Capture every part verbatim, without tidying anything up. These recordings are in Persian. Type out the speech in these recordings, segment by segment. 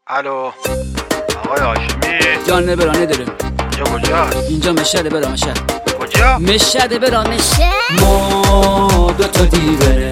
الو آقای هاشمی جان برانه داریم. اینجا کجاست؟ اینجا مشهده برا مشهد. کجا؟ مشهده برا مشهد. ما دو تا دیوره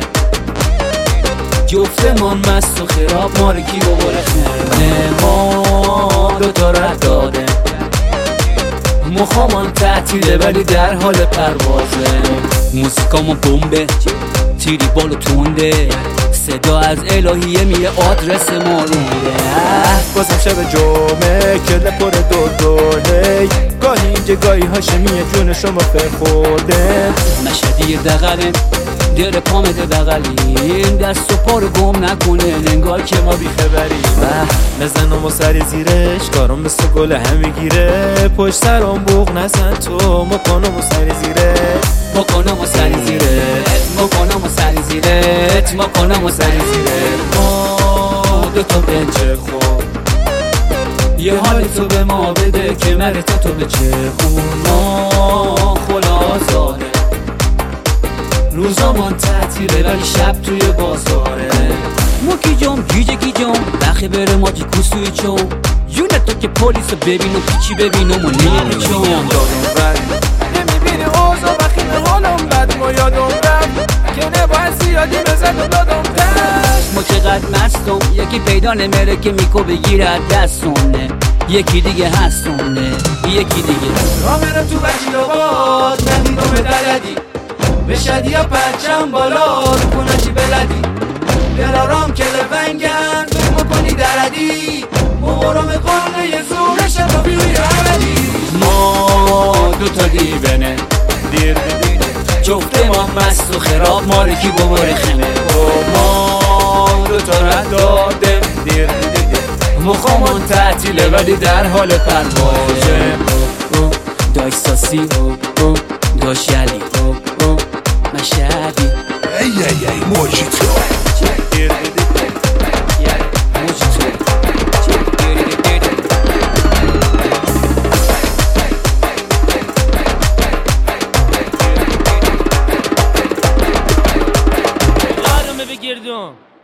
جفتمان مست و خراب مارکی و برخنه. ما دو تا رد داده مخامان تعطیله ولی در حال پروازه. موسیقامون بمبه تیری بالو تونده صدا از الهیه میره آدرس ما رو میره. بازم شب جمعه کله پر دور دوره گاهی اینجا گاهی هاشمیه جون شما فرخورده. مشهدی دقله دل پامده بغلیم دست و پا رو گم نکنه ننگار که ما بیخبریم. بزنم و سری زیرش کارم مثل گل هم میگیره پشت سرم بوق نزن تو مکنم و سری زیرش مکنم و سری زیرت مکنم و سری زیرت مکنم و سری زیرت. ما دو تا بنچه خور یه حالی تو به ما بده که مرتا تو به چه خون. ما خلاصانه روزامان تعطیله ولی شب توی بازاره. ما کی جام گیجه کی جام بخی بره ماجی کوسوی چو یونه تو که پلیس رو ببین و پیچی ببین و منیم چون دادم بر نمیبینی اوزا بخیم حالم بد ما یادم رفت که نباید زیادی بزد و دادم دست. ما چقدر مستم یکی پیدا نمیره که میکو بگیره دستونه یکی دیگه هستونه یکی دیگه را میرم تو بچی آباد ندیدم به دردی به شدی یا پرچم بالا رو کنشی بلدی دلارام که لفنگن فکر کنی دردی مبارم قرنه یه زورش با بیوی عملی. ما دو تا دیوانه دیر دیر جفته ما مست و خراب مالکی بباره خمه. ما دو تا رد داده دیر دیر مخامان تعطیله ولی در حال پروازه. داش ساسی داش یلی مشهدی ای ای ای موجیتو دیر دیر بگردم